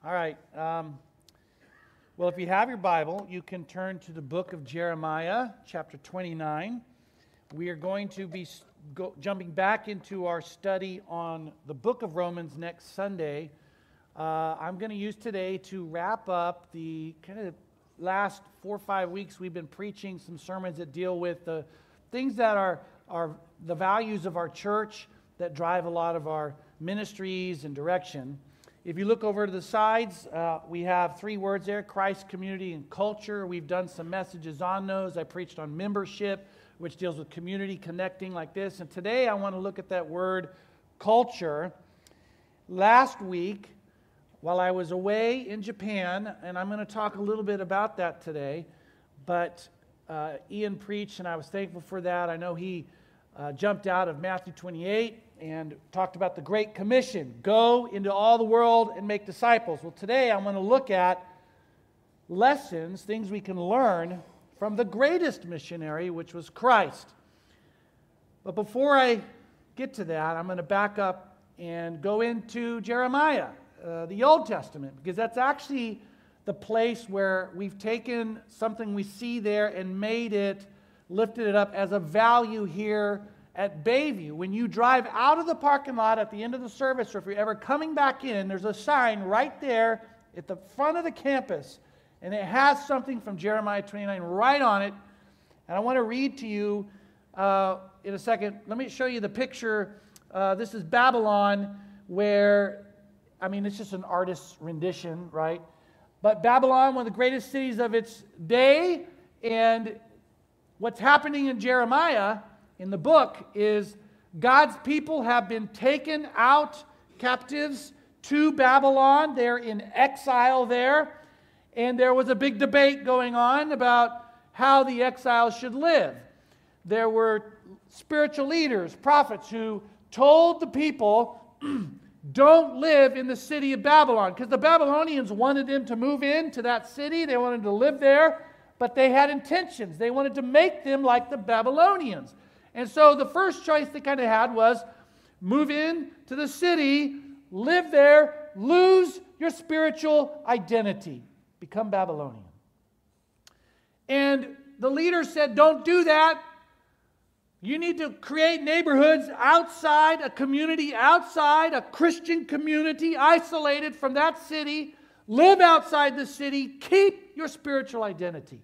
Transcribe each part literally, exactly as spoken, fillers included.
All right. Um, well, if you have your Bible, you can turn to the book of Jeremiah, chapter twenty-nine. We are going to be go, jumping back into our study on the book of Romans next Sunday. Uh, I'm going to use today to wrap up the kind of last four or five weeks we've been preaching some sermons that deal with the things that are, are the values of our church that drive a lot of our ministries and direction. If you look over to the sides, uh, we have three words there: Christ, community, and culture. We've done some messages on those. I preached on membership, which deals with community connecting like this. And today I want to look at that word, culture. Last week, while I was away in Japan, and I'm going to talk a little bit about that today, but uh, Ian preached, and I was thankful for that. I know he uh, jumped out of Matthew twenty-eight and talked about the Great Commission. Go into all the world and make disciples. Well, today I'm going to look at lessons, things we can learn from the greatest missionary, which was Christ. But before I get to that, I'm going to back up and go into Jeremiah, uh, the Old Testament, because that's actually the place where we've taken something we see there and made it, lifted it up as a value here at Bayview. When you drive out of the parking lot at the end of the service, or if you're ever coming back in, there's a sign right there at the front of the campus, and it has something from Jeremiah twenty-nine right on it. And I want to read to you uh, in a second. Let me show you the picture. Uh, this is Babylon, where, I mean, it's just an artist's rendition, right? But Babylon, one of the greatest cities of its day, and what's happening in Jeremiah in the book is God's people have been taken out captives to Babylon. They're in exile there. And there was a big debate going on about how the exiles should live. There were spiritual leaders, prophets, who told the people, don't live in the city of Babylon, because the Babylonians wanted them to move into that city. They wanted to live there, but they had intentions. They wanted to make them like the Babylonians. And so the first choice they kind of had was move in to the city, live there, lose your spiritual identity, become Babylonian. And the leader said, don't do that. You need to create neighborhoods outside, a community outside, a Christian community isolated from that city. Live outside the city. Keep your spiritual identity.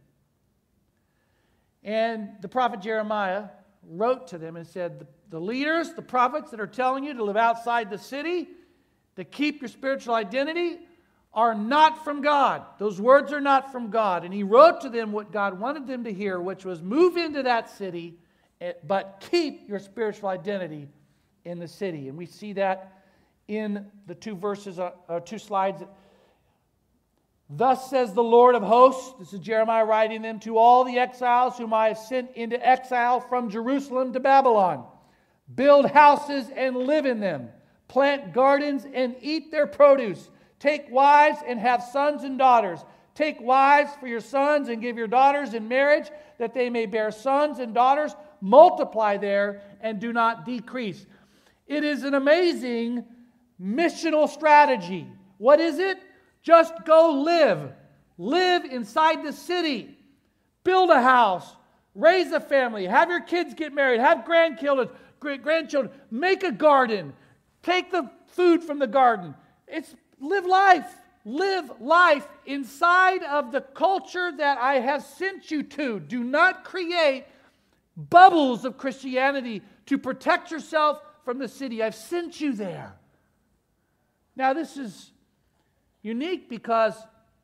And the prophet Jeremiah wrote to them and said, the, the leaders, the prophets that are telling you to live outside the city, to keep your spiritual identity, are not from God. Those words are not from God. And he wrote to them what God wanted them to hear, which was move into that city, but keep your spiritual identity in the city. And we see that in the two verses, uh, uh, two slides. Thus says the Lord of hosts, this is Jeremiah writing them, to all the exiles whom I have sent into exile from Jerusalem to Babylon. Build houses and live in them. Plant gardens and eat their produce. Take wives and have sons and daughters. Take wives for your sons and give your daughters in marriage, that they may bear sons and daughters. Multiply there and do not decrease. It is an amazing missional strategy. What is it? Just go live. Live inside the city. Build a house. Raise a family. Have your kids get married. Have grandchildren. grandchildren. Make a garden. Take the food from the garden. It's live life. Live life inside of the culture that I have sent you to. Do not create bubbles of Christianity to protect yourself from the city. I've sent you there. Now, this is unique because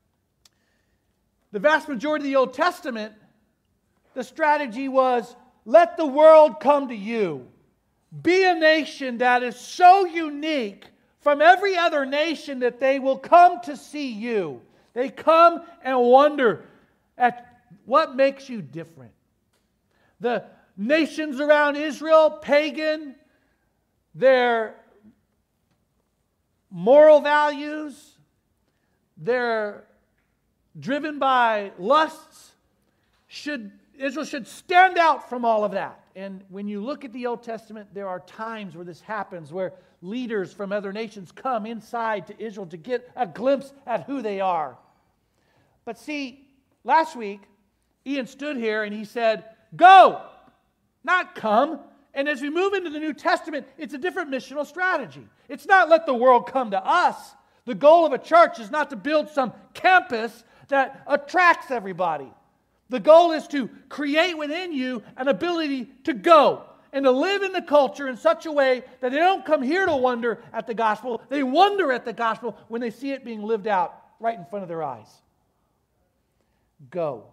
the vast majority of the Old Testament, the strategy was, let the world come to you. Be a nation that is so unique from every other nation that they will come to see you. They come and wonder at what makes you different. The nations around Israel, pagan, their moral values, they're driven by lusts. Should Israel should stand out from all of that And when you look at the Old Testament, there are times where this happens, where leaders from other nations come inside to Israel to get a glimpse at who they are. But see, last week, Ian stood here and he said, go, not come. And as we move into the New Testament, it's a different missional strategy. It's not let the world come to us. The goal of a church is not to build some campus that attracts everybody. The goal is to create within you an ability to go and to live in the culture in such a way that they don't come here to wonder at the gospel. They wonder at the gospel when they see it being lived out right in front of their eyes. Go.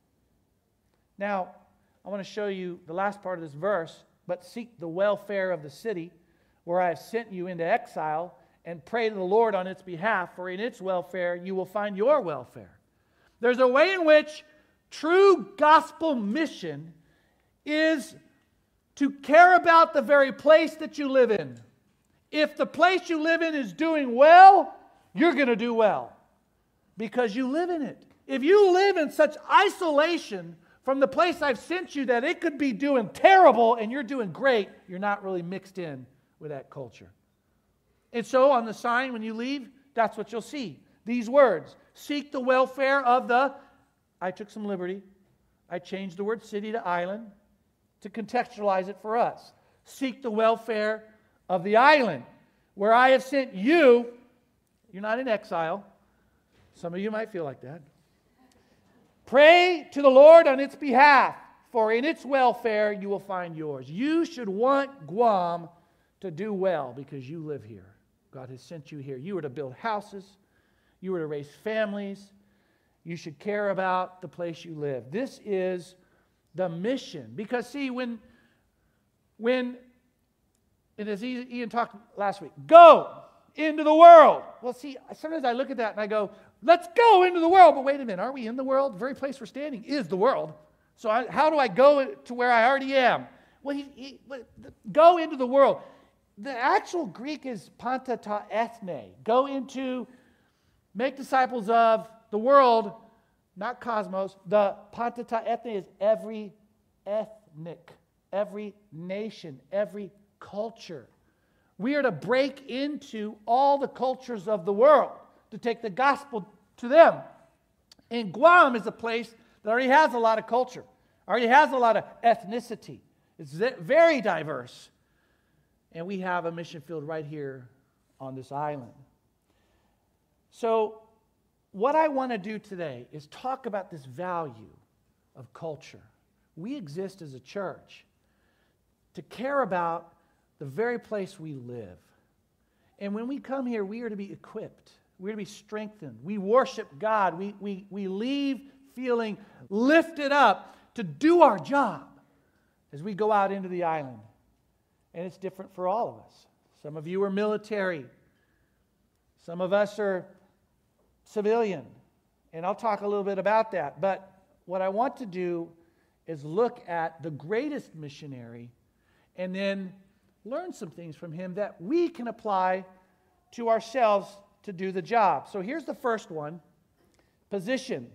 Now, I want to show you the last part of this verse. But seek the welfare of the city where I have sent you into exile, and pray to the Lord on its behalf, for in its welfare you will find your welfare. There's a way in which true gospel mission is to care about the very place that you live in. If the place you live in is doing well, you're going to do well because you live in it. If you live in such isolation from the place I've sent you that it could be doing terrible and you're doing great, you're not really mixed in with that culture. And so on the sign when you leave, that's what you'll see. These words, seek the welfare of the, I took some liberty. I changed the word city to island to contextualize it for us. Seek the welfare of the island where I have sent you. You're not in exile. Some of you might feel like that. Pray to the Lord on its behalf, for in its welfare you will find yours. You should want Guam to do well because you live here. God has sent you here. You are to build houses. You are to raise families. You should care about the place you live. This is the mission. Because see, when, when and as Ian talked last week, go into the world. Well, see, sometimes I look at that and I go, let's go into the world. But wait a minute, are we in the world? The very place we're standing is the world. So I, how do I go to where I already am? Well, he, he, go into the world. The actual Greek is panta ta ethne. Go into, make disciples of the world, not cosmos. The panta ta ethne is every ethnic, every nation, every culture. We are to break into all the cultures of the world to take the gospel to them. And Guam is a place that already has a lot of culture, already has a lot of ethnicity. It's very diverse. And we have a mission field right here on this island. So what I want to do today is talk about this value of culture. We exist as a church to care about the very place we live. And when we come here, we are to be equipped. We're to be strengthened. We worship God. We, we, we leave feeling lifted up to do our job as we go out into the island. And it's different for all of us. Some of you are military. Some of us are civilian. And I'll talk a little bit about that. But what I want to do is look at the greatest missionary and then learn some things from him that we can apply to ourselves to do the job. So here's the first one. Position.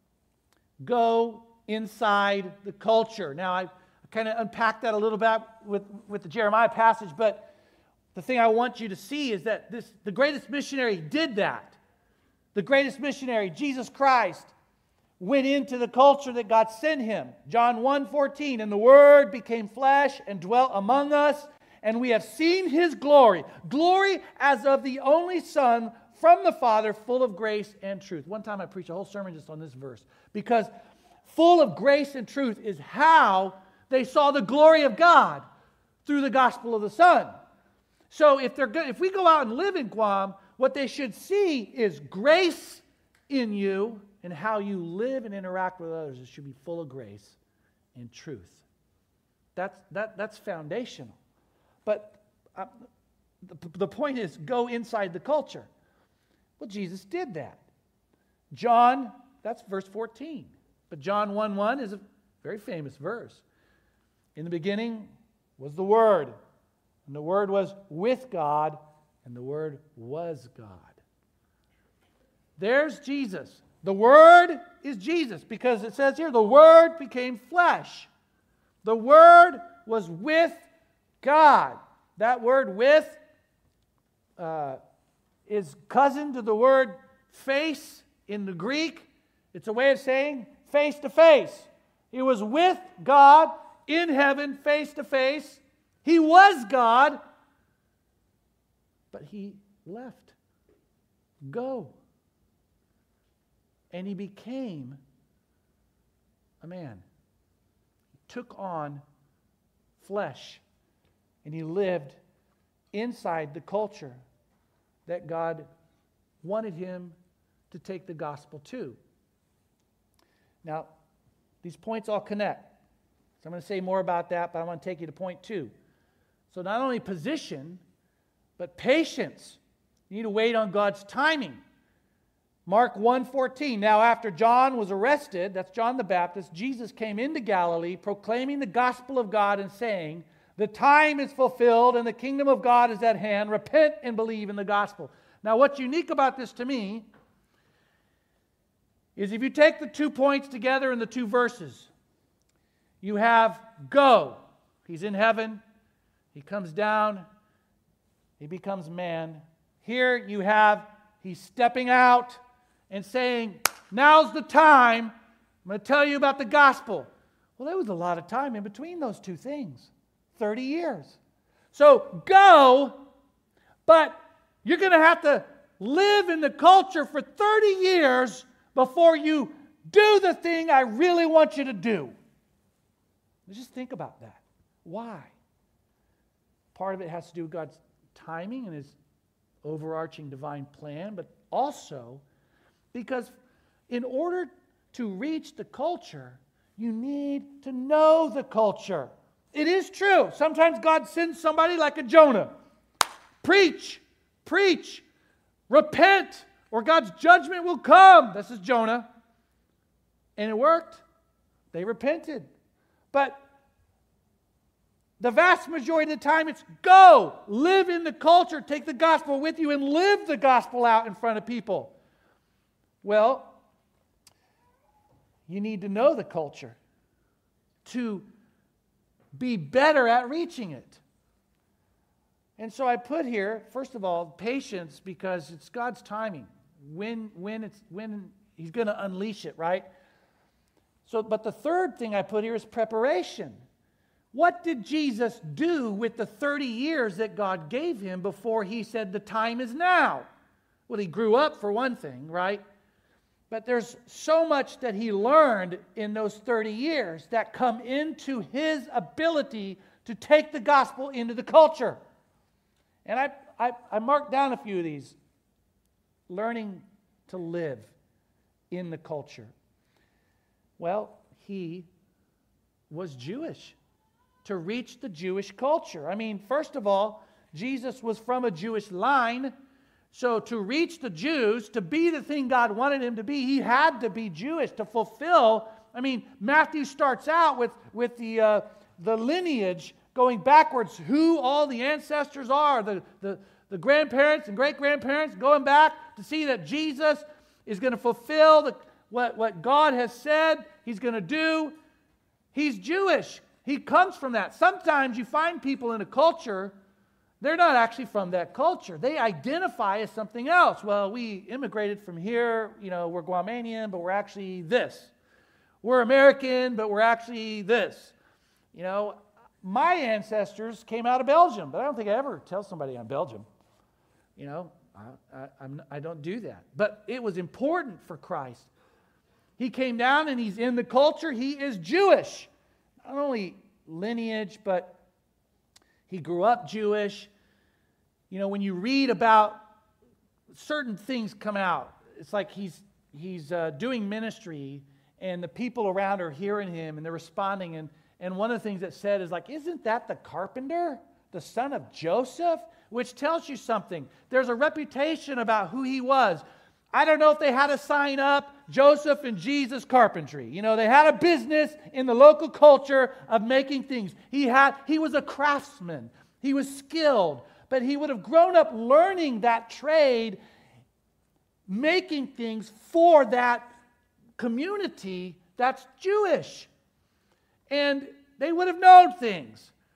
Go inside the culture. Now, I kind of unpacked that a little bit with, with the Jeremiah passage, but the thing I want you to see is that this the greatest missionary did that. The greatest missionary, Jesus Christ, went into the culture that God sent him. John one fourteen, and the Word became flesh and dwelt among us, and we have seen His glory. Glory as of the only Son from the Father, full of grace and truth. One time I preached a whole sermon just on this verse, because full of grace and truth is how they saw the glory of God through the gospel of the Son. So if they're good, if we go out and live in Guam, what they should see is grace in you, and how you live and interact with others. It should be full of grace and truth. That's that that's foundational. But uh, the, the point is, go inside the culture. Well, Jesus did that. John, that's verse fourteen. But John one one is a very famous verse. In the beginning was the Word, and the Word was with God, and the Word was God. There's Jesus. The Word is Jesus, because it says here, the Word became flesh. The Word was with God. That word with uh, is cousin to the word face in the Greek. It's a way of saying face to face. He was with God in heaven, face to face. He was God, but he left. Go. And he became a man. He took on flesh, and he lived inside the culture that God wanted him to take the gospel to. Now, these points all connect. So I'm going to say more about that, but I want to take you to point two. So not only position, but patience. You need to wait on God's timing. Mark one fourteen. Now after John was arrested, that's John the Baptist, Jesus came into Galilee proclaiming the gospel of God and saying, the time is fulfilled and the kingdom of God is at hand. Repent and believe in the gospel. Now what's unique about this to me is if you take the two points together in the two verses, you have go. He's in heaven. He comes down. He becomes man. Here you have he's stepping out and saying, now's the time. I'm going to tell you about the gospel. Well, there was a lot of time in between those two things. thirty years. So go, but you're going to have to live in the culture for thirty years before you do the thing I really want you to do. Just think about that. Why? Part of it has to do with God's timing and His overarching divine plan, but also because in order to reach the culture, you need to know the culture. It is true. Sometimes God sends somebody like a Jonah. Preach, preach, repent, or God's judgment will come. This is Jonah. And it worked. They repented. But the vast majority of the time it's go, live in the culture, take the gospel with you and live the gospel out in front of people. Well, you need to know the culture to be better at reaching it. And so I put here, first of all, patience, because it's God's timing. When, when, it's, when He's going to unleash it, right? So, but the third thing I put here is preparation. What did Jesus do with the thirty years that God gave Him before He said the time is now? Well, He grew up for one thing, right? But there's so much that He learned in those thirty years that come into His ability to take the gospel into the culture. And I, I, I marked down a few of these. Learning to live in the culture. Well, He was Jewish. To reach the Jewish culture. I mean, first of all, Jesus was from a Jewish line. So to reach the Jews, to be the thing God wanted Him to be, He had to be Jewish to fulfill. I mean, Matthew starts out with, with the, uh, the lineage going backwards, who all the ancestors are, the, the, the grandparents and great-grandparents going back to see that Jesus is going to fulfill the, what, what God has said He's going to do. He's Jewish. He comes from that. Sometimes you find people in a culture, they're not actually from that culture. They identify as something else. Well, we immigrated from here, you know, we're Guamanian, but we're actually this. We're American, but we're actually this. You know, my ancestors came out of Belgium, but I don't think I ever tell somebody I'm Belgium. You know, I, I, I'm, I don't do that. But it was important for Christ. He came down and He's in the culture. He is Jewish. Not only lineage, but He grew up Jewish. You know, when you read about certain things come out, it's like He's he's uh, doing ministry, and the people around are hearing Him, and they're responding. And, and one of the things that said is like, isn't that the carpenter, the son of Joseph? Which tells you something. There's a reputation about who he was. I don't know if they had a sign up, Joseph and Jesus Carpentry. You know, they had a business in the local culture of making things. He had, he was a craftsman. He was skilled. But he would have grown up learning that trade, making things for that community that's Jewish. And they would have known things.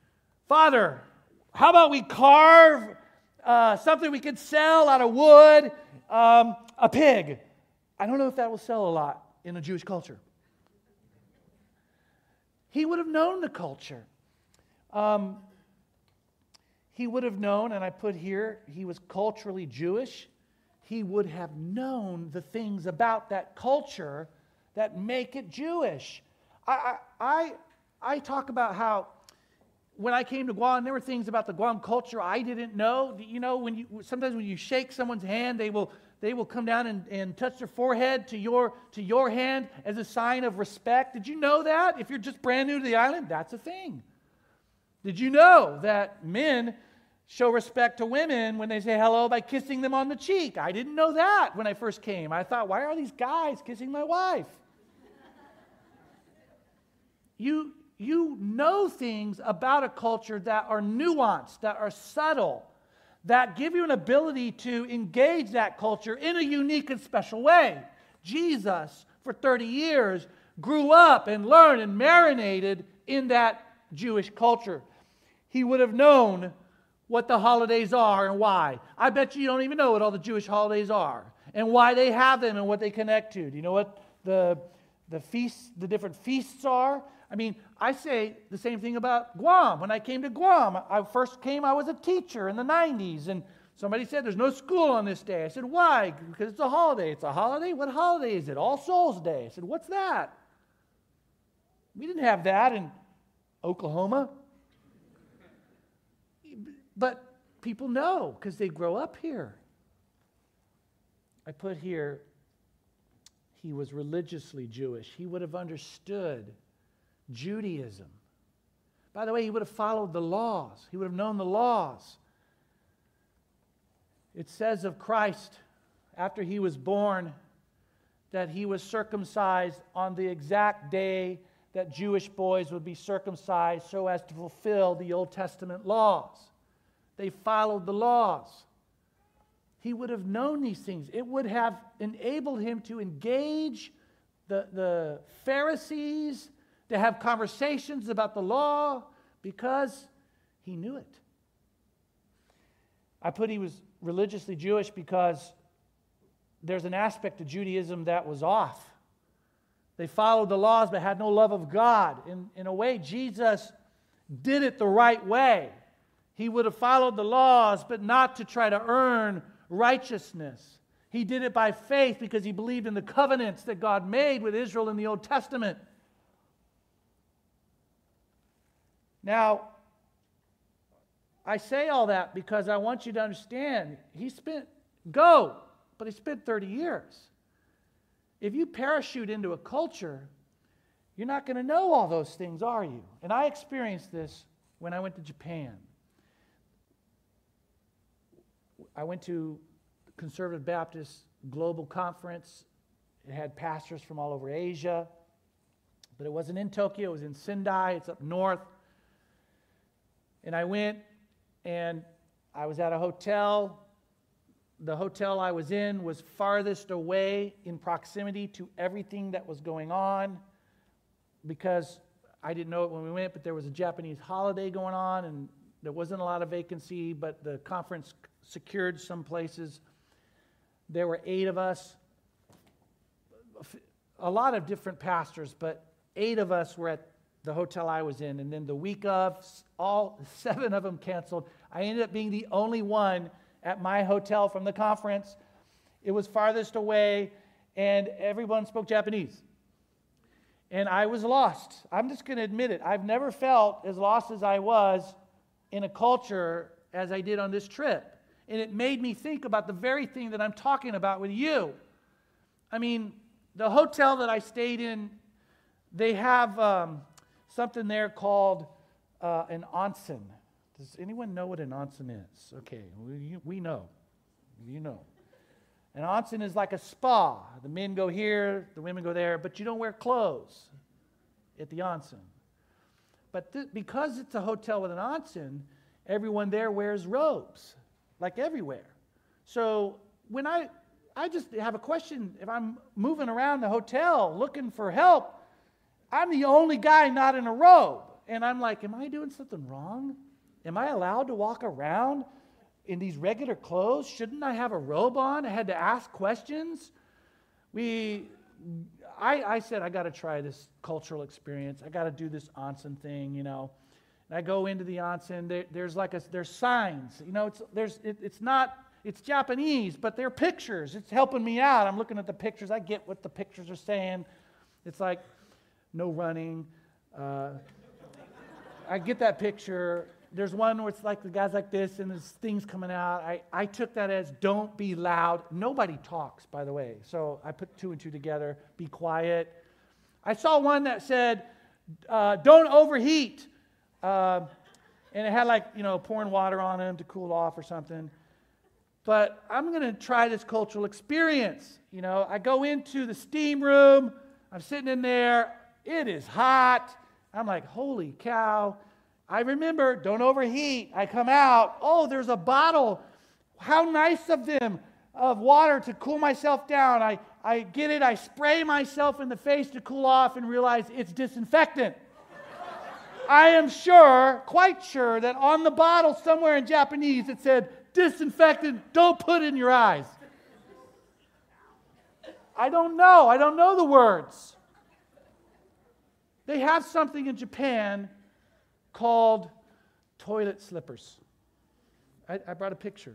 Father, how about we carve uh, something we could sell out of wood, um, a pig? I don't know if that will sell a lot in a Jewish culture. He would have known the culture. Um, he would have known, and I put here, he was culturally Jewish. He would have known the things about that culture that make it Jewish. I, I, I talk about how when I came to Guam, there were things about the Guam culture I didn't know. You know, when you sometimes when you shake someone's hand, they will they will come down and, and touch their forehead to your to your hand as a sign of respect. Did you know that? If you're just brand new to the island, that's a thing. Did you know that men show respect to women when they say hello by kissing them on the cheek? I didn't know that when I first came. I thought, why are these guys kissing my wife? You, you know things about a culture that are nuanced, that are subtle, that give you an ability to engage that culture in a unique and special way. Jesus, for thirty years, grew up and learned and marinated in that Jewish culture. He would have known what the holidays are and why. I bet you don't even know what all the Jewish holidays are and why they have them and what they connect to. Do you know what the, the feasts, the different feasts are? I mean, I say the same thing about Guam. When I came to Guam, I first came, I was a teacher in the nineties, and somebody said, there's no school on this day. I said, why? Because it's a holiday. It's a holiday? What holiday is it? All Souls Day. I said, what's that? We didn't have that in Oklahoma. But people know because they grow up here. I put here, he was religiously Jewish. He would have understood Judaism. By the way, he would have followed the laws. He would have known the laws. It says of Christ, after he was born, that he was circumcised on the exact day that Jewish boys would be circumcised so as to fulfill the Old Testament laws. They followed the laws. He would have known these things. It would have enabled him to engage the, the Pharisees, to have conversations about the law, because he knew it. I put he was religiously Jewish because there's an aspect of Judaism that was off. They followed the laws but had no love of God. In, in a way, Jesus did it the right way. He would have followed the laws, but not to try to earn righteousness. He did it by faith because he believed in the covenants that God made with Israel in the Old Testament. Now, I say all that because I want you to understand, he spent, go, but he spent thirty years. If you parachute into a culture, you're not going to know all those things, are you? And I experienced this when I went to Japan. I went to the Conservative Baptist Global Conference. It had pastors from all over Asia. But it wasn't in Tokyo. It was in Sendai. It's up north. And I went, and I was at a hotel. The hotel I was in was farthest away in proximity to everything that was going on, because I didn't know it when we went, but there was a Japanese holiday going on, and there wasn't a lot of vacancy, but the conference secured some places. There were eight of us, a lot of different pastors, but eight of us were at the hotel I was in. And then the week of, all seven of them canceled. I ended up being the only one at my hotel from the conference. It was farthest away, and everyone spoke Japanese. And I was lost. I'm just going to admit it. I've never felt as lost as I was in a culture as I did on this trip. And it made me think about the very thing that I'm talking about with you. I mean, the hotel that I stayed in, they have um, something there called uh, an onsen. Does anyone know what an onsen is? Okay, we, we know. You know. An onsen is like a spa. The men go here, the women go there, but you don't wear clothes at the onsen. But th- because it's a hotel with an onsen, everyone there wears robes, like everywhere. So when I, I just have a question, if I'm moving around the hotel looking for help, I'm the only guy not in a robe. And I'm like, am I doing something wrong? Am I allowed to walk around in these regular clothes? Shouldn't I have a robe on? I had to ask questions. We, I, I said, I got to try this cultural experience. I got to do this onsen thing, you know. And I go into the onsen. There, there's like a, there's signs, you know. It's there's it, it's not it's Japanese, but they're pictures. It's helping me out. I'm looking at the pictures. I get what the pictures are saying. It's like no running. Uh, I get that picture. There's one where it's like the guy's like this and there's things coming out. I, I took that as don't be loud. Nobody talks, by the way. So I put two and two together. Be quiet. I saw one that said, uh, don't overheat. Uh, and it had like, you know, pouring water on him to cool off or something. But I'm going to try this cultural experience. You know, I go into the steam room. I'm sitting in there. It is hot. I'm like, holy cow. I remember, don't overheat. I come out. Oh, there's a bottle. How nice of them, of water to cool myself down. I, I get it. I spray myself in the face to cool off and realize it's disinfectant. I am sure, quite sure, that on the bottle somewhere in Japanese it said, disinfectant, don't put in your eyes. I don't know. I don't know the words. They have something in Japan called toilet slippers. I, I brought a picture.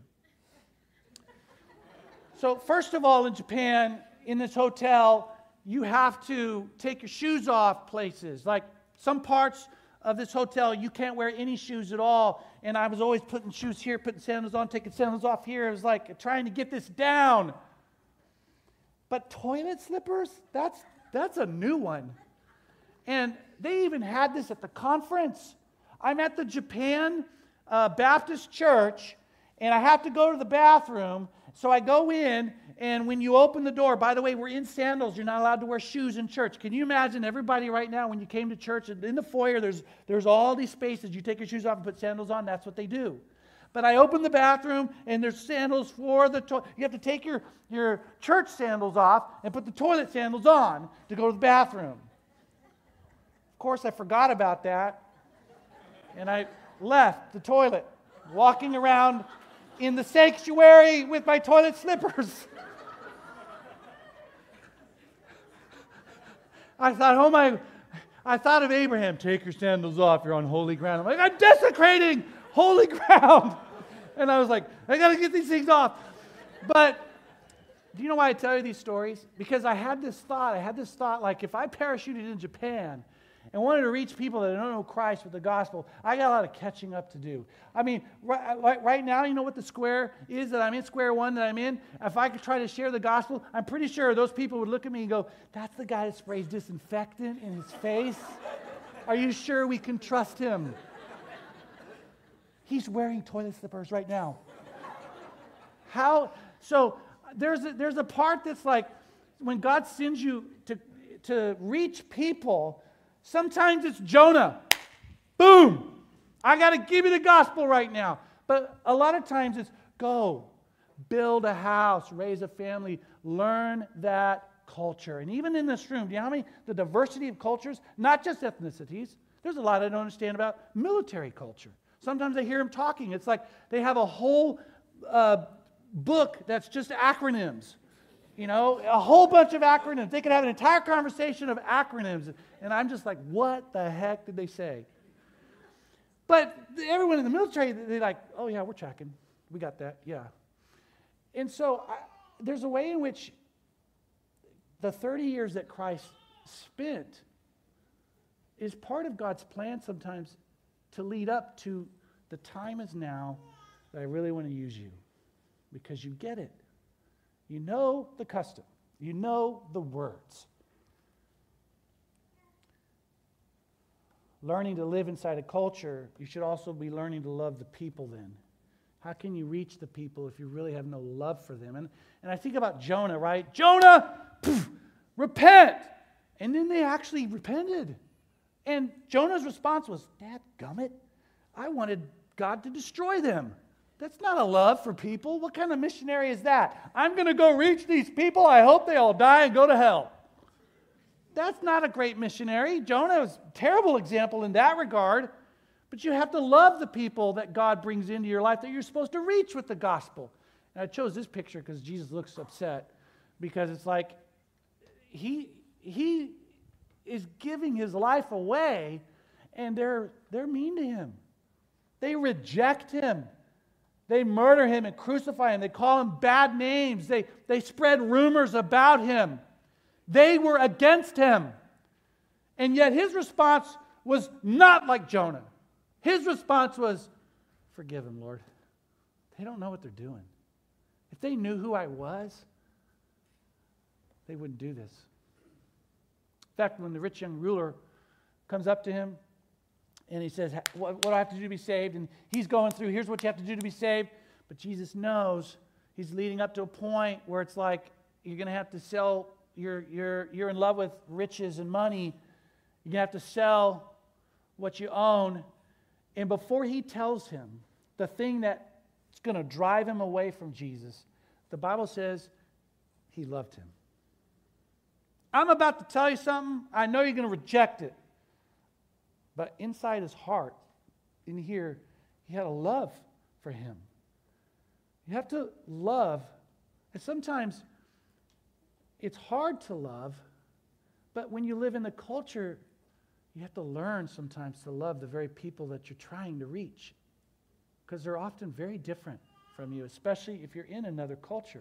So first of all, in Japan, in this hotel, you have to take your shoes off places. Like some parts of this hotel, you can't wear any shoes at all. And I was always putting shoes here, putting sandals on, taking sandals off here. It was like trying to get this down. But toilet slippers, that's, that's a new one. And they even had this at the conference. I'm at the Japan uh, Baptist Church, and I have to go to the bathroom. So I go in, and when you open the door, by the way, we're in sandals. You're not allowed to wear shoes in church. Can you imagine everybody right now when you came to church, in the foyer, there's, there's all these spaces. You take your shoes off and put sandals on. That's what they do. But I open the bathroom, and there's sandals for the toilet. You have to take your, your church sandals off and put the toilet sandals on to go to the bathroom. Of course, I forgot about that. And I left the toilet, walking around in the sanctuary with my toilet slippers. I thought, oh my, I thought of Abraham, take your sandals off, you're on holy ground. I'm like, I'm desecrating holy ground. And I was like, I got to get these things off. But do you know why I tell you these stories? Because I had this thought, I had this thought, like if I parachuted in Japan and wanted to reach people that don't know Christ with the gospel, I got a lot of catching up to do. I mean, right, right now, you know what the square is that I'm in, square one that I'm in? If I could try to share the gospel, I'm pretty sure those people would look at me and go, that's the guy that sprays disinfectant in his face? Are you sure we can trust him? He's wearing toilet slippers right now. How? So there's a, there's a part that's like, when God sends you to, to reach people, sometimes it's Jonah. Boom. I got to give you the gospel right now. But a lot of times it's go, build a house, raise a family, learn that culture. And even in this room, do you know how many, the diversity of cultures, not just ethnicities, there's a lot I don't understand about military culture. Sometimes I hear them talking. It's like they have a whole uh, book that's just acronyms. You know, a whole bunch of acronyms. They could have an entire conversation of acronyms. And I'm just like, what the heck did they say? But everyone in the military, they're like, oh yeah, we're tracking. We got that, yeah. And so I, there's a way in which the thirty years that Christ spent is part of God's plan sometimes to lead up to the time is now that I really want to use you. Because you get it. You know the custom. You know the words. Learning to live inside a culture, you should also be learning to love the people then. How can you reach the people if you really have no love for them? And, and I think about Jonah, right? Jonah, poof, repent! And then they actually repented. And Jonah's response was, dadgummit, I wanted God to destroy them. That's not a love for people. What kind of missionary is that? I'm going to go reach these people. I hope they all die and go to hell. That's not a great missionary. Jonah was a terrible example in that regard. But you have to love the people that God brings into your life that you're supposed to reach with the gospel. And I chose this picture because Jesus looks upset, because it's like he he is giving his life away, and they're they're mean to him. They reject him. They murder him and crucify him. They call him bad names. They, they spread rumors about him. They were against him. And yet his response was not like Jonah. His response was, forgive him, Lord. They don't know what they're doing. If they knew who I was, they wouldn't do this. In fact, when the rich young ruler comes up to him, and he says, what, what do I have to do to be saved? And he's going through, here's what you have to do to be saved. But Jesus knows he's leading up to a point where it's like, you're going to have to sell, you're, you're, you're in love with riches and money. You're going to have to sell what you own. And before he tells him the thing that's going to drive him away from Jesus, the Bible says he loved him. I'm about to tell you something. I know you're going to reject it. But inside his heart, in here, he had a love for him. You have to love. And sometimes it's hard to love, but when you live in the culture, you have to learn sometimes to love the very people that you're trying to reach, because they're often very different from you, especially if you're in another culture.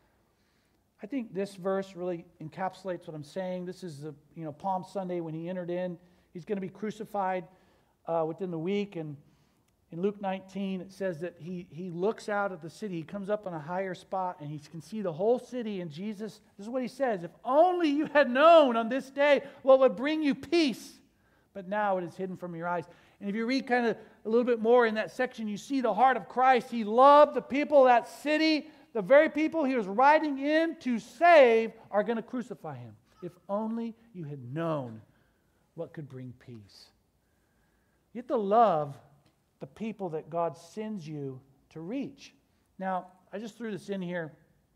I think this verse really encapsulates what I'm saying. This is the, you know, Palm Sunday when he entered in. He's going to be crucified uh, within the week. And in Luke nineteen, it says that he, he looks out at the city. He comes up on a higher spot, and he can see the whole city. And Jesus, this is what he says, if only you had known on this day what would bring you peace. But now it is hidden from your eyes. And if you read kind of a little bit more in that section, you see the heart of Christ. He loved the people of that city. The very people he was riding in to save are going to crucify him. If only you had known what could bring peace. You have to love the people that God sends you to reach. Now, I just threw this in here.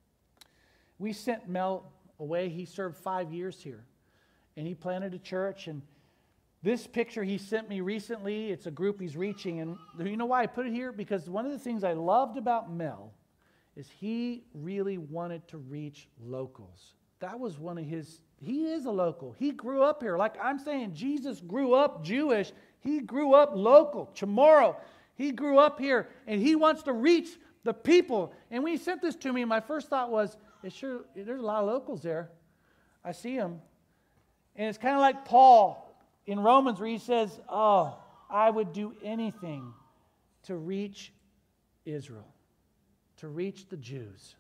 We sent Mel away. He served five years here. And he planted a church. And this picture he sent me recently, it's a group he's reaching. And you know why I put it here? Because one of the things I loved about Mel is he really wanted to reach locals. That was one of his, he is a local. He grew up here. Like I'm saying, Jesus grew up Jewish. He grew up local. Chamorro. He grew up here, and he wants to reach the people. And when he sent this to me, my first thought was, it sure, there's a lot of locals there. I see them. And it's kind of like Paul in Romans where he says, oh, I would do anything to reach Israel, to reach the Jews.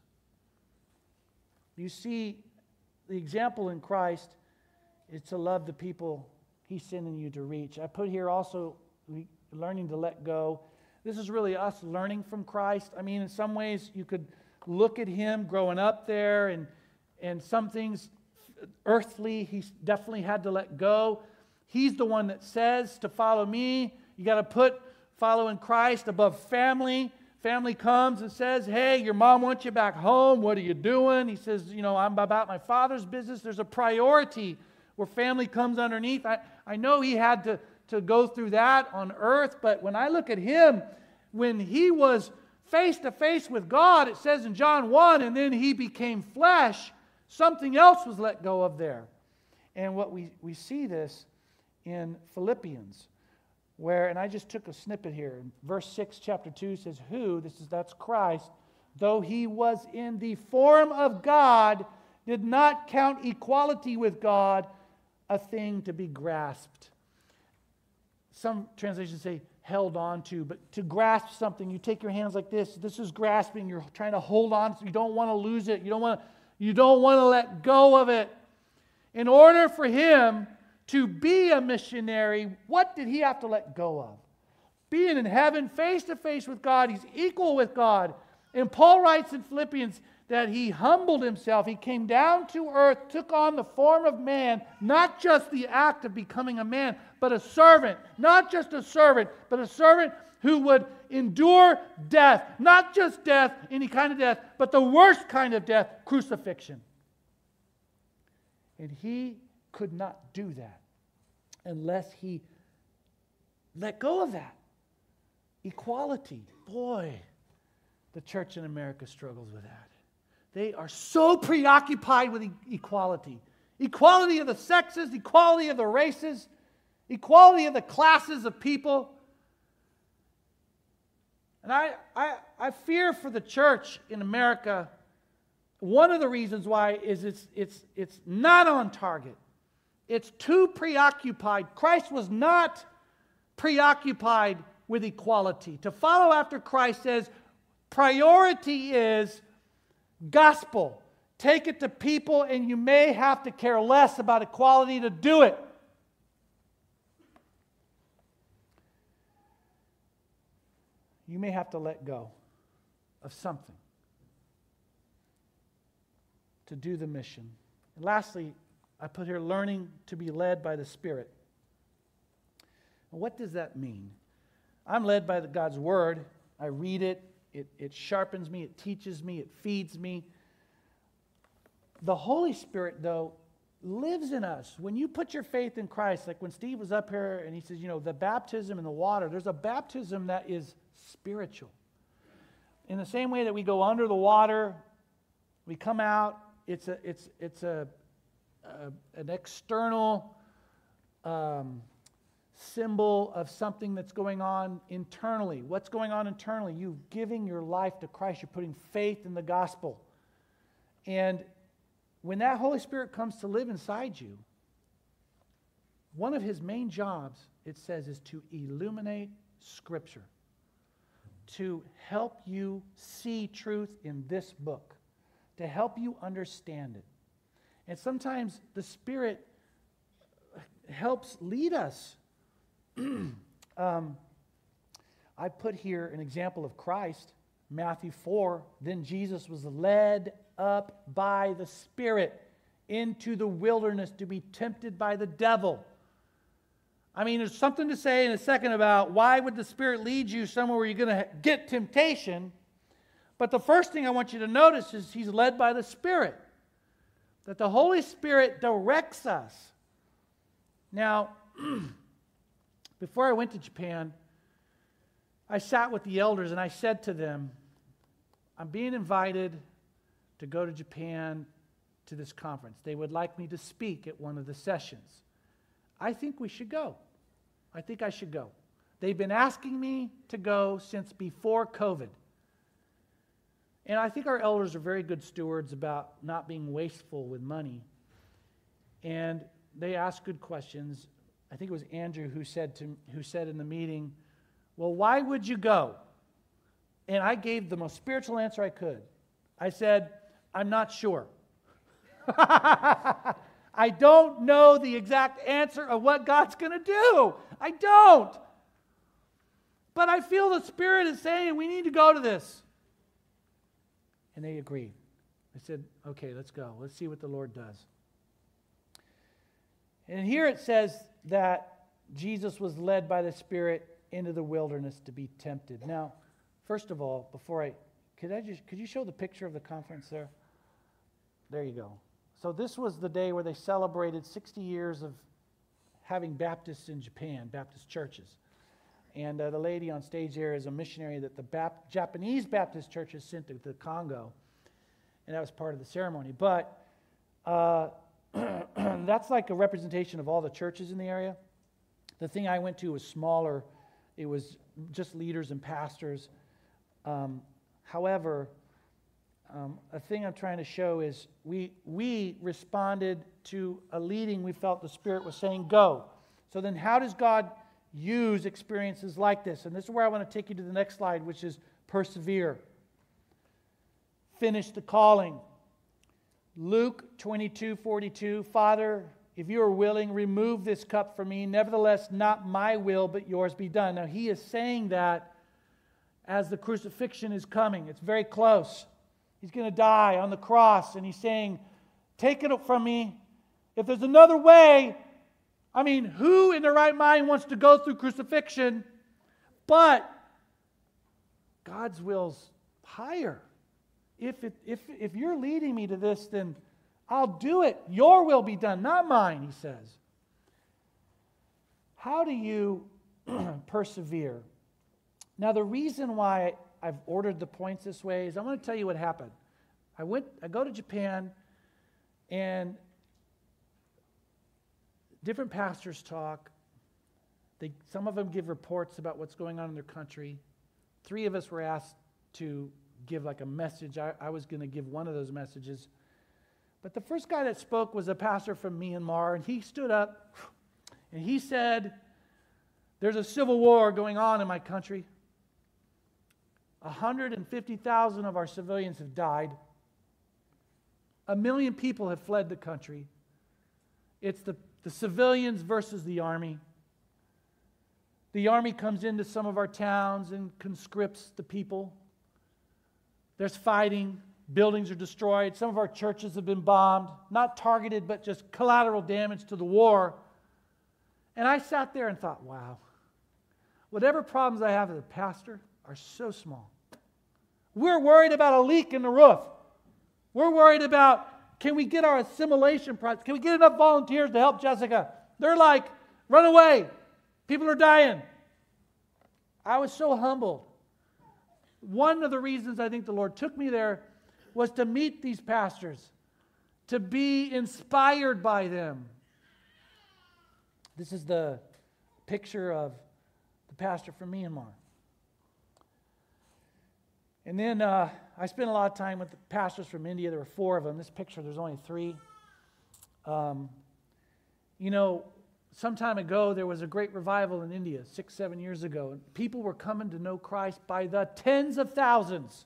You see, the example in Christ is to love the people he's sending you to reach. I put here also learning to let go. This is really us learning from Christ. I mean, in some ways, you could look at him growing up there, and, and some things earthly, he's definitely had to let go. He's the one that says to follow me. You got to put following Christ above family. Family comes and says, hey, your mom wants you back home. What are you doing? He says, you know, I'm about my Father's business. There's a priority where family comes underneath. I, I know he had to, to go through that on earth, but when I look at him, when he was face to face with God, it says in John one, and then he became flesh, something else was let go of there. And what we, we see this in Philippians, where, and I just took a snippet here, in verse six, chapter two says, who, this is, that's Christ, though he was in the form of God, did not count equality with God a thing to be grasped. Some translations say held on to, but to grasp something, you take your hands like this. This is grasping. You're trying to hold on. You don't want to lose it. You don't want to, you don't want to let go of it. In order for him to be a missionary, what did he have to let go of? Being in heaven, face to face with God, he's equal with God. And Paul writes in Philippians that he humbled himself. He came down to earth, took on the form of man, not just the act of becoming a man, but a servant. Not just a servant, but a servant who would endure death. Not just death, any kind of death, but the worst kind of death, crucifixion. And he could not do that unless he let go of that. Equality. Boy, the church in America struggles with that. They are so preoccupied with e- equality. Equality of the sexes, equality of the races, equality of the classes of people. And I, I, I fear for the church in America. One of the reasons why is it's, it's, it's not on target. It's too preoccupied. Christ was not preoccupied with equality. To follow after Christ says priority is gospel. Take it to people, and you may have to care less about equality to do it. You may have to let go of something to do the mission. And lastly, I put here learning to be led by the Spirit. What does that mean? I'm led by the God's Word. I read it. It, it sharpens me. It teaches me. It feeds me. The Holy Spirit, though, lives in us. When you put your faith in Christ, like when Steve was up here and he says, you know, the baptism in the water, there's a baptism that is spiritual. In the same way that we go under the water, we come out, it's a, it's, it's a, a an external um, symbol of something that's going on internally. What's going on internally? You giving your life to Christ. You're putting faith in the gospel. And when that Holy Spirit comes to live inside you, one of his main jobs, it says, is to illuminate Scripture, to help you see truth in this book, to help you understand it. And sometimes the Spirit helps lead us. um, I put here an example of Christ, Matthew four. Then Jesus was led up by the Spirit into the wilderness to be tempted by the devil. I mean, there's something to say in a second about why would the Spirit lead you somewhere where you're going to get temptation. But the first thing I want you to notice is he's led by the Spirit. That the Holy Spirit directs us. Now, before I went to Japan, I sat with the elders and I said to them, I'm being invited to go to Japan to this conference. They would like me to speak at one of the sessions. I think we should go. I think I should go. They've been asking me to go since before COVID. And I think our elders are very good stewards about not being wasteful with money. And they ask good questions. I think it was Andrew who said to who said in the meeting, well, why would you go? And I gave the most spiritual answer I could. I said, I'm not sure. I don't know the exact answer of what God's going to do. I don't. But I feel the Spirit is saying we need to go to this. And they agreed. I said, okay, let's go. Let's see what the Lord does. And here it says that Jesus was led by the Spirit into the wilderness to be tempted. Now, first of all, before I, could I just, could you show the picture of the conference there? There you go. So this was the day where they celebrated sixty years of having Baptists in Japan, Baptist churches. And uh, the lady on stage there is a missionary that the Bap- Japanese Baptist churches sent to the Congo. And that was part of the ceremony. But uh, that's like a representation of all the churches in the area. The thing I went to was smaller. It was just leaders and pastors. Um, however, um, a thing I'm trying to show is we we responded to a leading we felt the Spirit was saying, go. So then how does God use experiences like this? And this is where I want to take you to the next slide, which is persevere. Finish the calling. Luke twenty-two forty-two, Father, if you are willing, remove this cup from me. Nevertheless, not my will, but yours be done. Now, he is saying that as the crucifixion is coming. It's very close. He's going to die on the cross, and he's saying, take it from me. If there's another way, I mean, who in their right mind wants to go through crucifixion? But God's will's higher. If, it, if, if you're leading me to this, then I'll do it. Your will be done, not mine, he says. How do you persevere? Now, the reason why I've ordered the points this way is I want to tell you what happened. I went, I go to Japan, and different pastors talk. They, some of them give reports about what's going on in their country. Three of us were asked to give like a message. I, I was going to give one of those messages. But the first guy that spoke was a pastor from Myanmar, and he stood up, and he said, there's a civil war going on in my country. one hundred fifty thousand of our civilians have died. A million people have fled the country. It's the, the civilians versus the army. The army comes into some of our towns and conscripts the people. There's fighting. Buildings are destroyed. Some of our churches have been bombed. Not targeted, but just collateral damage to the war. And I sat there and thought, wow, whatever problems I have as a pastor are so small. We're worried about a leak in the roof. We're worried about, can we get our assimilation process? Can we get enough volunteers to help Jessica? They're like, run away. People are dying. I was so humbled. One of the reasons I think the Lord took me there was to meet these pastors, to be inspired by them. This is the picture of the pastor from Myanmar. And then uh, I spent a lot of time with the pastors from India. There were four of them. This picture, there's only three. Um, you know, some time ago, there was a great revival in India, six, seven years ago. And people were coming to know Christ by the tens of thousands.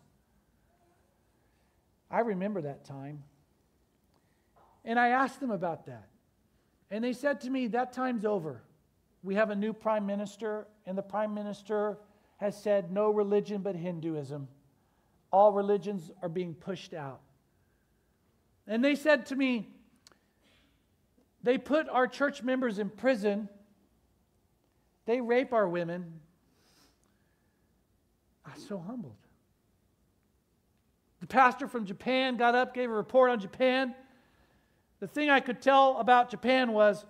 I remember that time. And I asked them about that. And they said to me, that time's over. We have a new prime minister, and the prime minister has said no religion but Hinduism. All religions are being pushed out. And they said to me, they put our church members in prison. They rape our women. I was so humbled. The pastor from Japan got up, gave a report on Japan. The thing I could tell about Japan was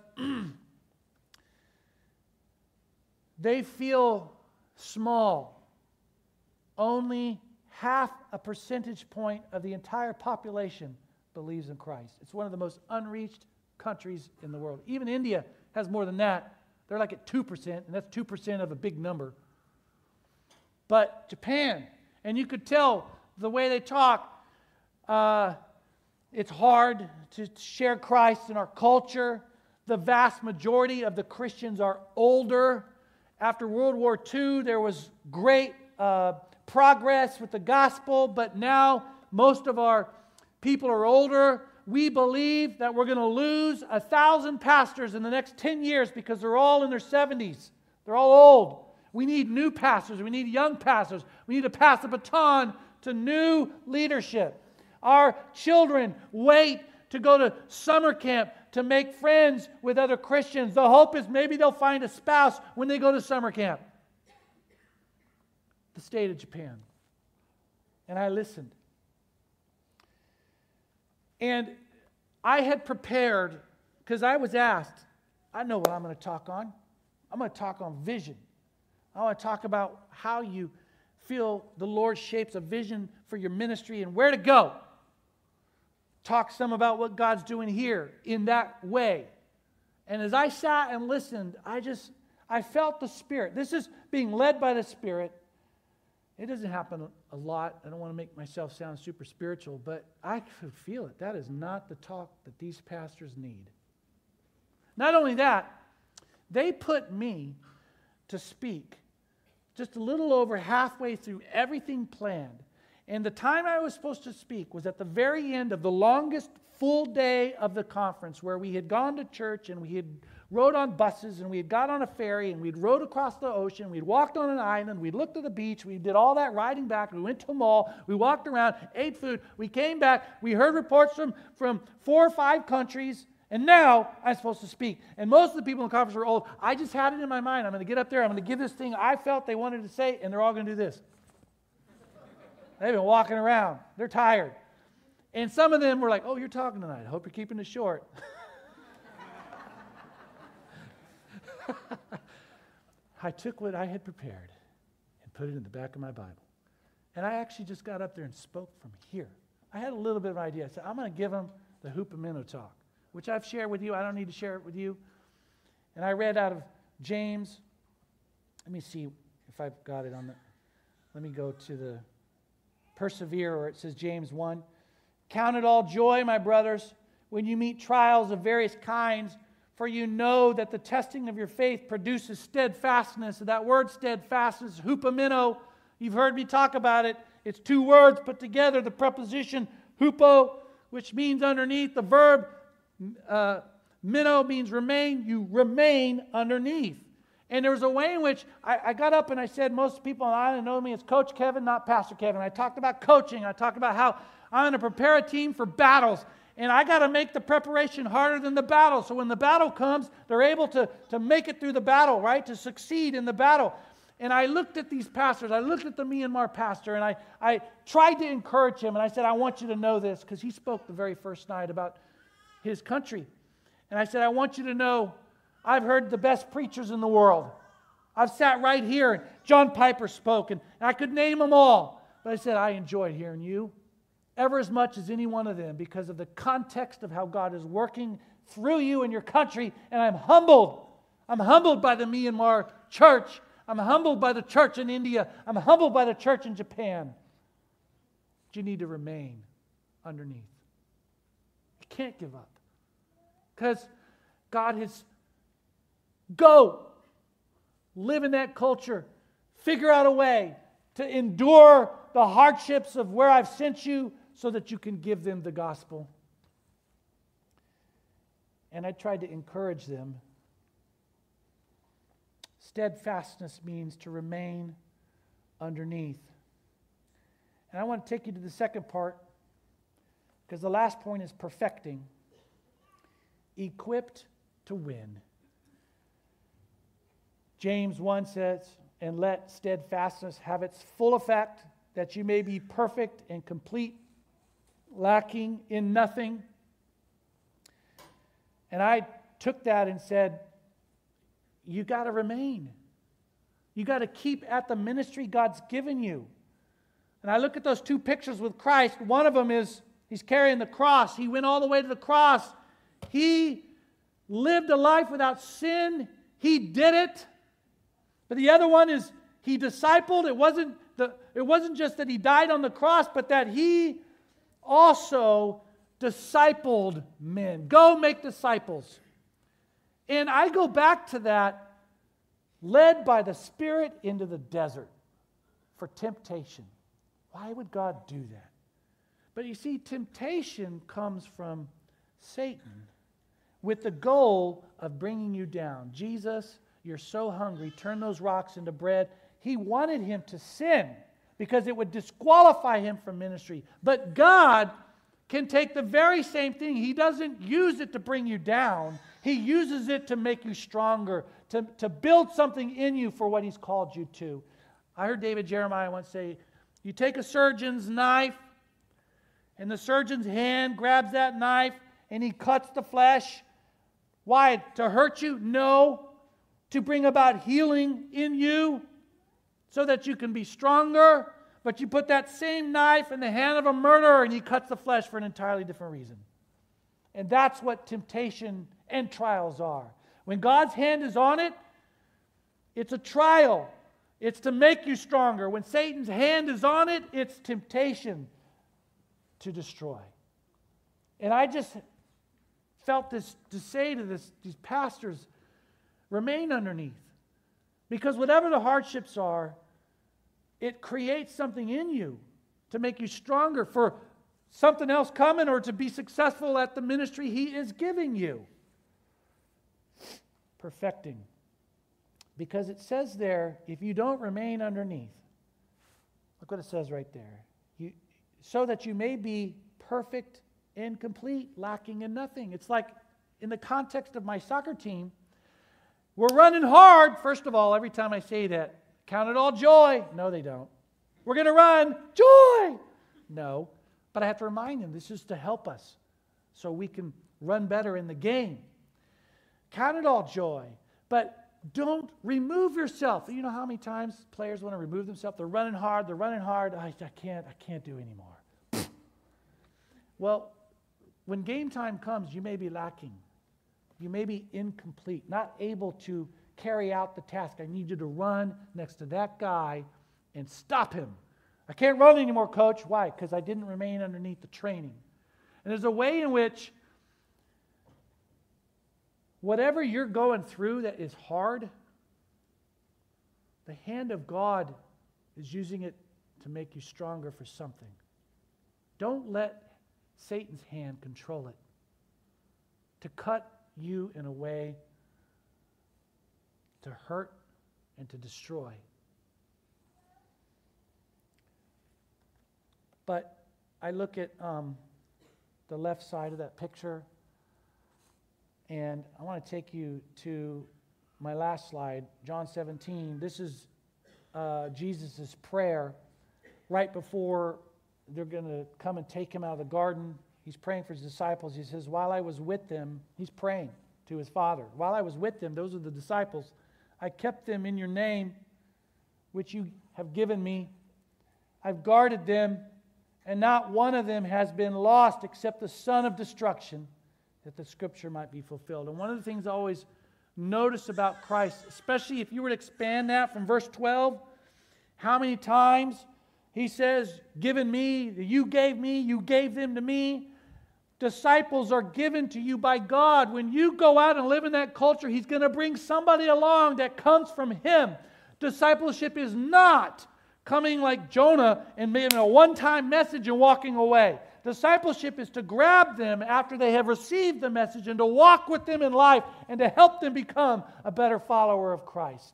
they feel small. Only half a percentage point of the entire population believes in Christ. It's one of the most unreached countries in the world. Even India has more than that. They're like at two percent, and that's two percent of a big number. But Japan, and you could tell the way they talk, uh, it's hard to share Christ in our culture. The vast majority of the Christians are older. After World War Two, there was great uh, progress with the gospel, but now most of our people are older. We believe that we're going to lose a thousand pastors in the next ten years because they're all in their seventies. They're all old. We need new pastors. We need young pastors. We need to pass the baton to new leadership. Our children wait to go to summer camp to make friends with other Christians. The hope is maybe they'll find a spouse when they go to summer camp. The state of Japan. And I listened. And I had prepared, because I was asked, I know what I'm going to talk on. I'm going to talk on vision. I want to talk about how you feel the Lord shapes a vision for your ministry and where to go. Talk some about what God's doing here in that way. And as I sat and listened, I just, I felt the Spirit. This is being led by the Spirit. It doesn't happen a lot. I don't want to make myself sound super spiritual, but I could feel it. That is not the talk that these pastors need. Not only that, they put me to speak just a little over halfway through everything planned. And the time I was supposed to speak was at the very end of the longest full day of the conference, where we had gone to church and we had rode on buses and we had got on a ferry and we'd rode across the ocean, we'd walked on an island, we looked at the beach, we did all that riding back, we went to a mall, we walked around, ate food, we came back, we heard reports from, from four or five countries, and now I'm supposed to speak. And most of the people in the conference were old. I just had it in my mind, I'm going to get up there, I'm going to give this thing I felt they wanted to say, and they're all going to do this. They've been walking around. They're tired. And some of them were like, oh, you're talking tonight. I hope you're keeping it short. I took what I had prepared and put it in the back of my Bible. And I actually just got up there and spoke from here. I had a little bit of an idea. I said, I'm going to give them the Hupomeno talk, which I've shared with you. I don't need to share it with you. And I read out of James. Let me see if I've got it on the... Let me go to the persevere, or it says James one. Count it all joy, my brothers, when you meet trials of various kinds, for you know that the testing of your faith produces steadfastness. And that word steadfastness, hupomeno, you've heard me talk about it. It's two words put together, the preposition hupo, which means underneath, the verb uh, meno means remain. You remain underneath. And there was a way in which I, I got up and I said, most people on the island know me as Coach Kevin, not Pastor Kevin. I talked about coaching. I talked about how I'm going to prepare a team for battles. And I got to make the preparation harder than the battle. So when the battle comes, they're able to, to make it through the battle, right? To succeed in the battle. And I looked at these pastors. I looked at the Myanmar pastor, and I, I tried to encourage him. And I said, I want you to know this, because he spoke the very first night about his country. And I said, I want you to know, I've heard the best preachers in the world. I've sat right here, and John Piper spoke, and I could name them all. But I said, I enjoyed hearing you ever as much as any one of them because of the context of how God is working through you and your country, and I'm humbled. I'm humbled by the Myanmar church. I'm humbled by the church in India. I'm humbled by the church in Japan. But you need to remain underneath. You can't give up because God has... Go. Live in that culture. Figure out a way to endure the hardships of where I've sent you so that you can give them the gospel. And I tried to encourage them. Steadfastness means to remain underneath. And I want to take you to the second part, because the last point is perfecting. Equipped to win. James one says, and let steadfastness have its full effect, that you may be perfect and complete, lacking in nothing. And I took that and said, you got to remain. You got to keep at the ministry God's given you. And I look at those two pictures with Christ. One of them is he's carrying the cross. He went all the way to the cross. He lived a life without sin. He did it. But the other one is he discipled. It wasn't the, it wasn't just that he died on the cross, but that he also discipled men. Go make disciples. And I go back to that, led by the Spirit into the desert for temptation. Why would God do that? But you see, temptation comes from Satan with the goal of bringing you down. Jesus, you're so hungry, turn those rocks into bread. He wanted him to sin because it would disqualify him from ministry. But God can take the very same thing. He doesn't use it to bring you down. He uses it to make you stronger, to, to build something in you for what he's called you to. I heard David Jeremiah once say, you take a surgeon's knife, and the surgeon's hand grabs that knife, and he cuts the flesh. Why? To hurt you? No. To bring about healing in you so that you can be stronger. But you put that same knife in the hand of a murderer and he cuts the flesh for an entirely different reason. And that's what temptation and trials are. When God's hand is on it, it's a trial. It's to make you stronger. When Satan's hand is on it, it's temptation to destroy. And I just felt this to say to this, these pastors, remain underneath. Because whatever the hardships are, it creates something in you to make you stronger for something else coming or to be successful at the ministry he is giving you. Perfecting. Because it says there, if you don't remain underneath, look what it says right there. You, so that you may be perfect and complete, lacking in nothing. It's like in the context of my soccer team, we're running hard. First of all, every time I say that, count it all joy. No, they don't. We're going to run. Joy. No. But I have to remind them, this is to help us so we can run better in the game. Count it all joy. But don't remove yourself. You know how many times players want to remove themselves? They're running hard, they're running hard. I, I can't, I can't do anymore. Well, when game time comes, you may be lacking. You may be incomplete, not able to carry out the task. I need you to run next to that guy and stop him. I can't run anymore, coach. Why? Because I didn't remain underneath the training. And there's a way in which whatever you're going through that is hard, the hand of God is using it to make you stronger for something. Don't let Satan's hand control it, to cut you in a way to hurt and to destroy. But I look at um, the left side of that picture, and I want to take you to my last slide, John seventeen. This is uh, Jesus' prayer right before they're going to come and take him out of the garden. He's praying for his disciples. He says, while I was with them, he's praying to his Father. While I was with them, those are the disciples, I kept them in your name, which you have given me. I've guarded them, and not one of them has been lost except the son of destruction, that the scripture might be fulfilled. And one of the things I always notice about Christ, especially if you were to expand that from verse twelve, how many times he says, given me, you gave me, you gave them to me. Disciples are given to you by God. When you go out and live in that culture, he's going to bring somebody along that comes from him. Discipleship is not coming like Jonah and making a one-time message and walking away. Discipleship is to grab them after they have received the message and to walk with them in life and to help them become a better follower of Christ.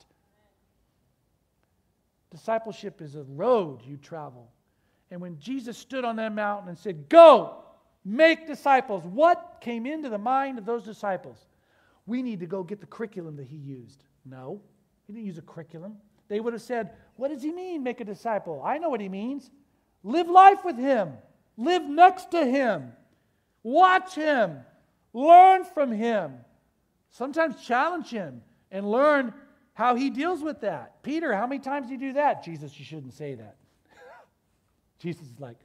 Discipleship is a road you travel. And when Jesus stood on that mountain and said, go, make disciples, what came into the mind of those disciples? We need to go get the curriculum that he used. No, he didn't use a curriculum. They would have said, what does he mean, make a disciple? I know what he means. Live life with him. Live next to him. Watch him. Learn from him. Sometimes challenge him and learn how he deals with that. Peter, how many times do you do that? Jesus, you shouldn't say that. Jesus is like.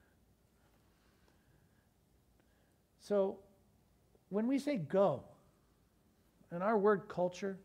So when we say go, in our word culture,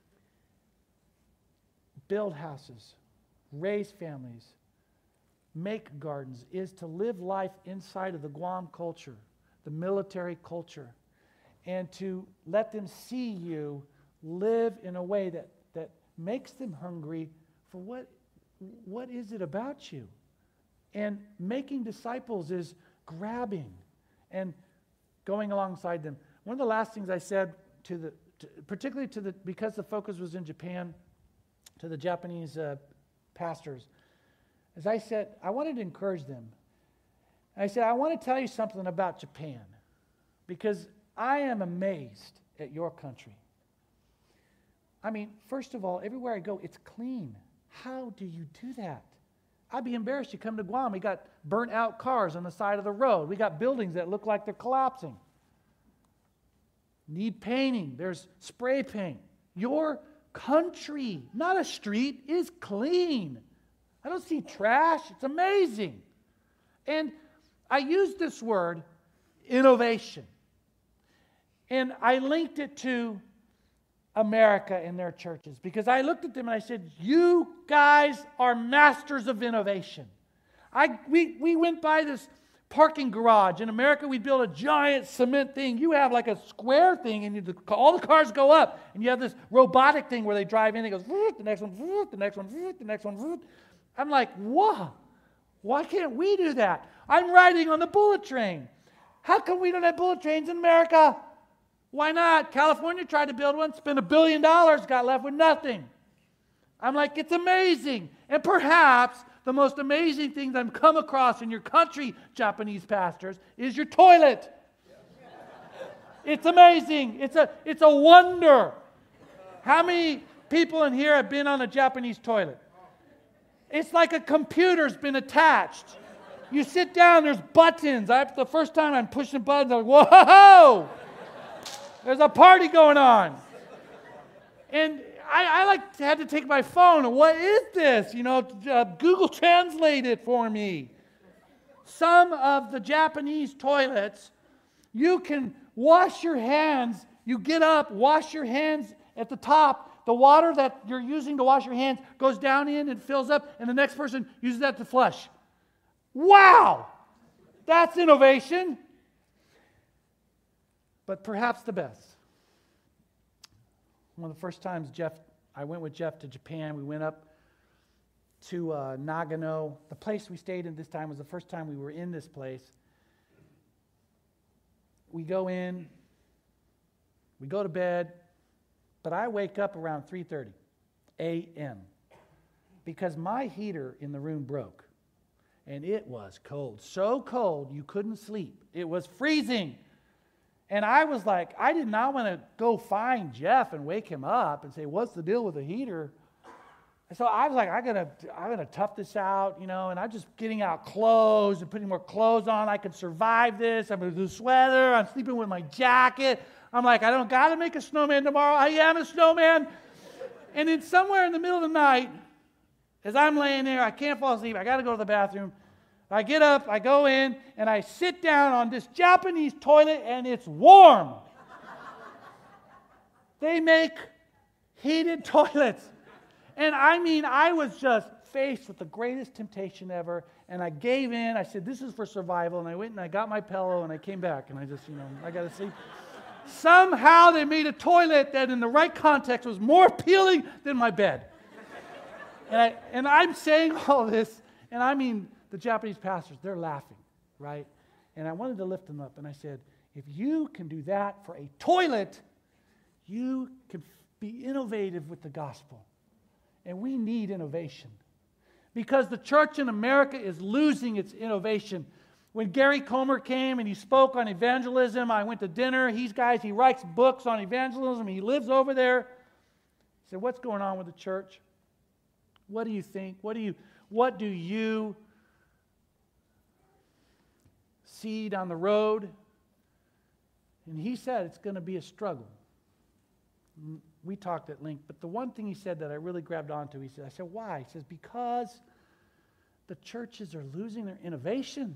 build houses, raise families, make gardens, is to live life inside of the Guam culture, the military culture, and to let them see you live in a way that, that makes them hungry for what, what is it about you? And making disciples is grabbing and going alongside them. One of the last things I said to the, to, particularly to the, because the focus was in Japan, to the Japanese uh, pastors, as I said, I wanted to encourage them. I said, I want to tell you something about Japan, because I am amazed at your country. I mean, first of all, everywhere I go, it's clean. How do you do that? I'd be embarrassed. You come to Guam, we got burnt out cars on the side of the road. We got buildings that look like they're collapsing. Need painting. There's spray paint. Your country, not a street, is clean. I don't see trash. It's amazing. And I used this word, innovation. And I linked it to America and their churches, because I looked at them and I said, you guys are masters of innovation. I we, we went by this parking garage. In America, we built a giant cement thing. You have like a square thing, and you, all the cars go up, and you have this robotic thing where they drive in, it goes, the next one, the next one, the next one. I'm like, whoa, why can't we do that? I'm riding on the bullet train. How come we don't have bullet trains in America? Why not? California tried to build one, spent a billion dollars, got left with nothing. I'm like, it's amazing. And perhaps the most amazing thing that I've come across in your country, Japanese pastors, is your toilet. It's amazing. It's a, it's a wonder. How many people in here have been on a Japanese toilet? It's like a computer's been attached. You sit down, there's buttons. I, the first time I'm pushing buttons, I'm like, whoa! There's a party going on. And I, I like had to take my phone, and what is this? You know, uh, Google Translate it for me. Some of the Japanese toilets, you can wash your hands. You get up, wash your hands at the top. The water that you're using to wash your hands goes down in and fills up, and the next person uses that to flush. Wow! That's innovation. But perhaps the best. One of the first times Jeff, I went with Jeff to Japan, we went up to uh, Nagano. The place we stayed in this time was the first time we were in this place. We go in, we go to bed, but I wake up around three thirty a.m. because my heater in the room broke, and it was cold. So cold you couldn't sleep. It was freezing. And I was like, I did not want to go find Jeff and wake him up and say, what's the deal with the heater? And so I was like, I'm gonna, I'm gonna tough this out, you know, and I'm just getting out clothes and putting more clothes on. I can survive this. I'm gonna do a sweater. I'm sleeping with my jacket. I'm like, I don't gotta make a snowman tomorrow. I am a snowman. And then somewhere in the middle of the night, as I'm laying there, I can't fall asleep. I gotta go to the bathroom. I get up, I go in, and I sit down on this Japanese toilet, and it's warm. They make heated toilets. And I mean, I was just faced with the greatest temptation ever, and I gave in. I said, this is for survival, and I went and I got my pillow, and I came back, and I just, you know, I got to sleep. Somehow they made a toilet that in the right context was more appealing than my bed. And, I, and I'm saying all this, and I mean, the Japanese pastors, they're laughing, right? And I wanted to lift them up, and I said, if you can do that for a toilet, you can be innovative with the gospel. And we need innovation. Because the church in America is losing its innovation. When Gary Comer came and he spoke on evangelism, I went to dinner. He's guys, he writes books on evangelism. He lives over there. He said, what's going on with the church? What do you think? What do you, what do you see down the road? And he said it's going to be a struggle. We talked at length, but the one thing he said that I really grabbed onto, he said, I said, why? He says, because the churches are losing their innovation.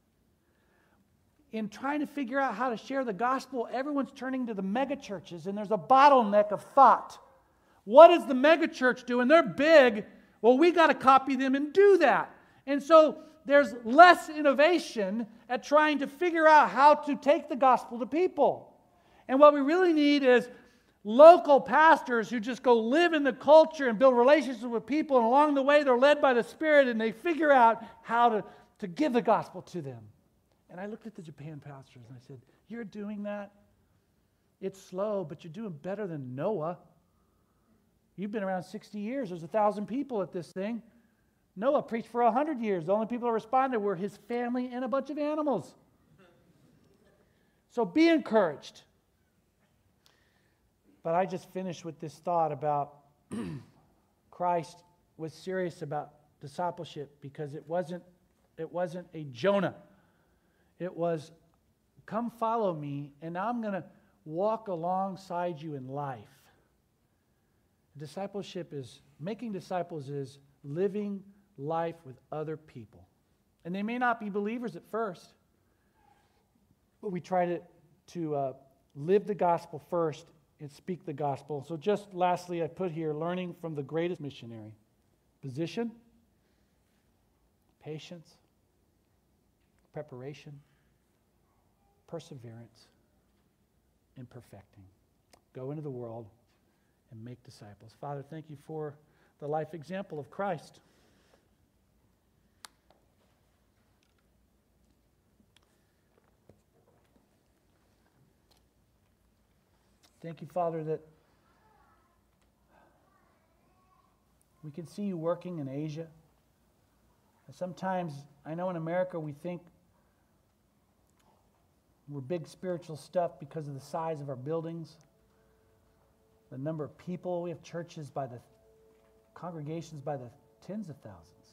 In trying to figure out how to share the gospel, everyone's turning to the mega churches, and there's a bottleneck of thought. What does the mega church do? And they're big. Well, we got to copy them and do that. And so there's less innovation at trying to figure out how to take the gospel to people. And what we really need is local pastors who just go live in the culture and build relationships with people, and along the way they're led by the Spirit and they figure out how to, to give the gospel to them. And I looked at the Japan pastors and I said, you're doing that? It's slow, but you're doing better than Noah. You've been around sixty years. There's a thousand people at this thing. Noah preached for a hundred years. The only people that responded were his family and a bunch of animals. So be encouraged. But I just finished with this thought about Christ was serious about discipleship because it wasn't, it wasn't a Jonah. It was, come follow me, and I'm going to walk alongside you in life. Discipleship is, making disciples is living life with other people. And they may not be believers at first, but we try to, to uh, live the gospel first and speak the gospel. So just lastly, I put here, learning from the greatest missionary. Position, patience, preparation, perseverance, and perfecting. Go into the world and make disciples. Father, thank you for the life example of Christ. Thank you, Father, that we can see you working in Asia. And sometimes, I know in America we think we're big spiritual stuff because of the size of our buildings, the number of people. We have churches by the, congregations by the tens of thousands.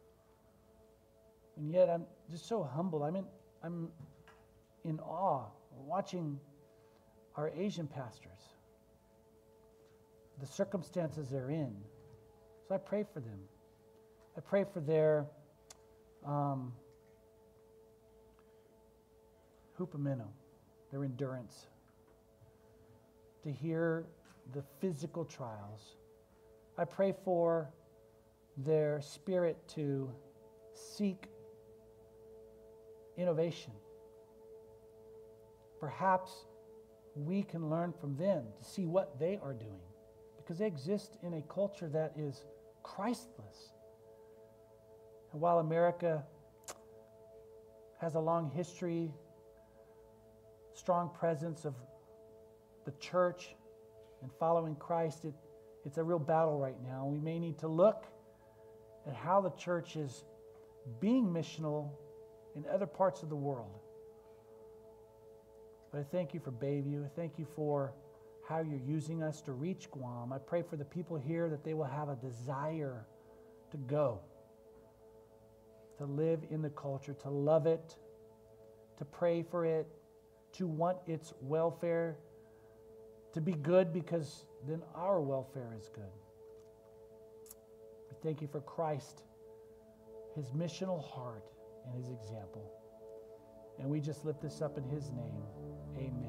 And yet I'm just so humbled. I'm in, I'm in awe watching our Asian pastors the circumstances they're in. So I pray for them. I pray for their um, hupomeno, their endurance, to hear the physical trials. I pray for their spirit to seek innovation. Perhaps we can learn from them to see what they are doing, because they exist in a culture that is Christless. And while America has a long history, strong presence of the church and following Christ, it, it's a real battle right now. We may need to look at how the church is being missional in other parts of the world. But I thank you for Bayview. I thank you for how you're using us to reach Guam. I pray for the people here that they will have a desire to go, to live in the culture, to love it, to pray for it, to want its welfare, to be good, because then our welfare is good. We thank you for Christ, his missional heart, and his example. And we just lift this up in his name. Amen.